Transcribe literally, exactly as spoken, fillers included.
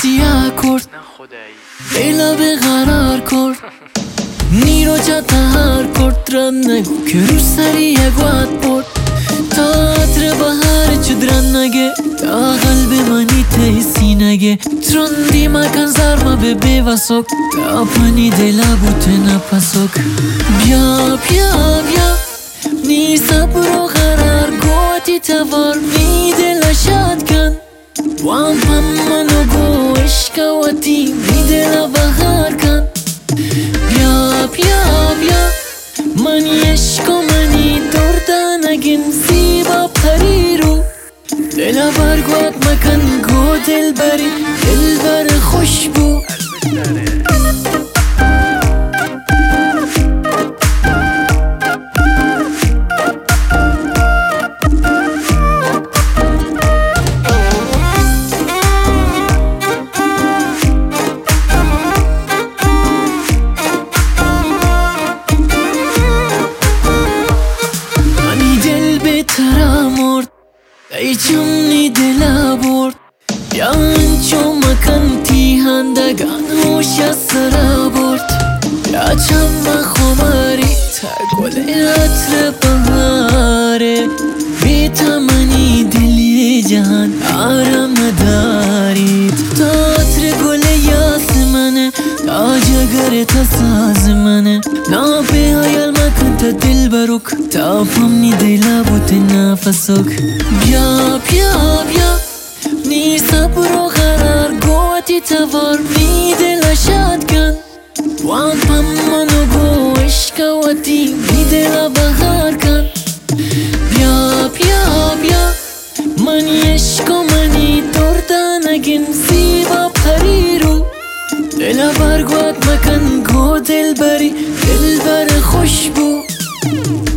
سیاه کرد، دلا به قرار کرد، نیرو جا تهار کرد. رن نگو که رو سری یک وقت برد، تا عطر بهار چدرن نگه، تا قلب منی تیسی نگه. ترندی مکن زرما به بیوسک، تا پنی دلا بوته نپسک. بیا بیا بیا نی صبر و قرار گوتی تور می دل شاد کن. وام پم منو گو عشقواتی می دل بهار کن. بیا بیا بیا منی عشق و منی دردانگین زیبا پری رو، دل برگوات مکن گو دل بری دل بر خوشبو. ای چمنی دل برد، بیان چو مکن تیهندگان هوش از سر برد. بیا چم خماری تا گل عطر بهاره، بی تمنی دلی جهان آرام ندارید. تا عطر گل یاسمنه، تا جگر تا ساز منه، نا به حیال مکن تا دل بروک، تا پمنی دلا بوت نفسک. بیا بیا بیا نی صبر و قرار گوتی تور می دل شاد کن. وام پم منو گو عشقواتی می دل بهار کن. بیا بیا بیا منی عشق و منی دردانگین زیبا پری رو، دل برگوات مکن گو دل بری دل بر خوشبو.